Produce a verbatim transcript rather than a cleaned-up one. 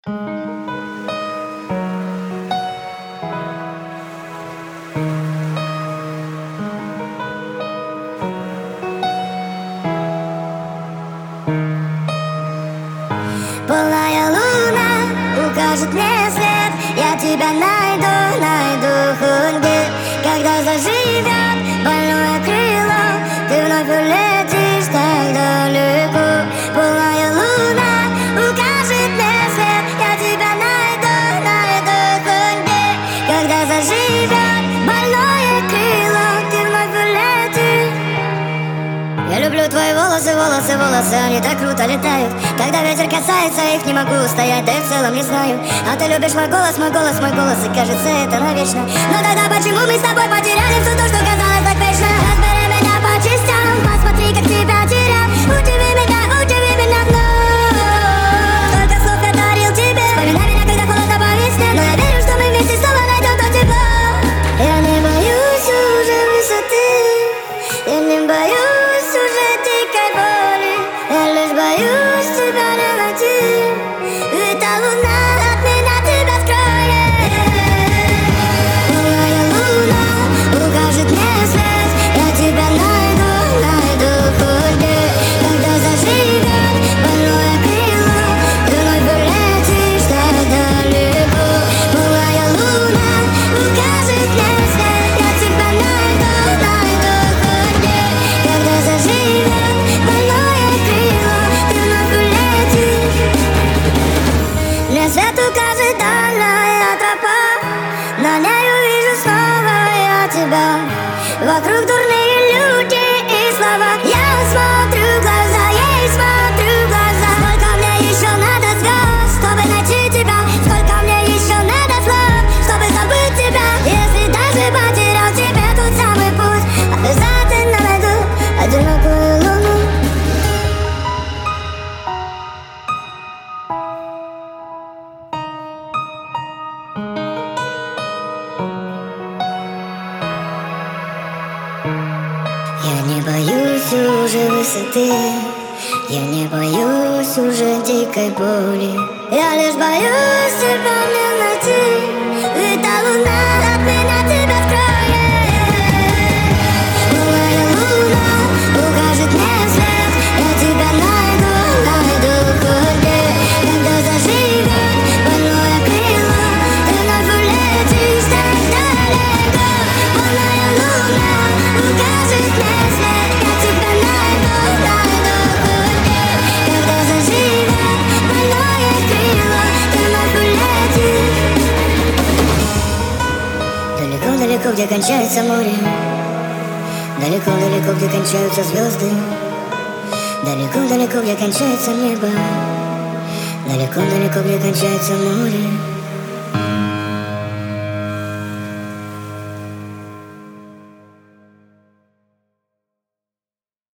Полная луна укажет мне след. Я тебя найду, найду хоть где. Когда заживет больное крыло, ты вновь улетишь так далеко. Полная луна укажет мне след. Я тебя найду, найду хоть где. Когда заживет больное крыло, ты вновь улетишь. Я люблю твои волосы, волосы, волосы, они так круто летают. Когда ветер касается их, не могу устоять, да и в целом не знаю. А ты любишь мой голос, мой голос, мой голос, и кажется, это навечно. Но тогда почему мы с тобой потеряли все то, что казалось так вечно? Разбери меня по частям, посмотри, как тебя терял. Удиви меня, удиви меня вновь. Столько слов я дарил тебе. Вспоминай меня, когда холодно по весне. Но я верю, что мы вместе снова найдем то тепло. Я не боюсь уже высоты, я не боюсь уже дикой боли. Я лишь боюсь тебя не найти, ведь та луна от меня тебя скроет. Полная луна укажет мне след. Я тебя найду, найду хоть где. Когда заживет больное крыло, ты вновь улетишь так далеко. Полная луна укажет мне след. Я тебя найду, найду хоть где. Когда заживет больное крыло, ты вновь улетишь. Мне свет укажет дальняя тропа, на ней увижу снова я тебя. Вокруг дурные люди и слова. Я смотрю в глаза, ей смотрю в глаза. Сколько мне еще надо звезд, чтобы найти тебя? Сколько мне еще надо слов, чтобы забыть тебя? Если даже потерял тебе тот самый путь, обязательно найду одинокую луну. Я не боюсь уже высоты, я не боюсь уже дикой боли. Я лишь боюсь тебя не найти, ведь та луна от меня тебя скроет. Полная луна укажет мне след. Я тебя найду, найду хоть где. Когда заживет больное крыло, ты вновь улетишь так далеко. Полная луна укажет мне след. Я тебя найду, найду хоть где. Когда заживет больное крыло, ты вновь улетишь. Далеко-далеко, где кончается море, далеко-далеко, где кончаются звезды, далеко-далеко, где кончается небо, далеко-далеко, где кончается море.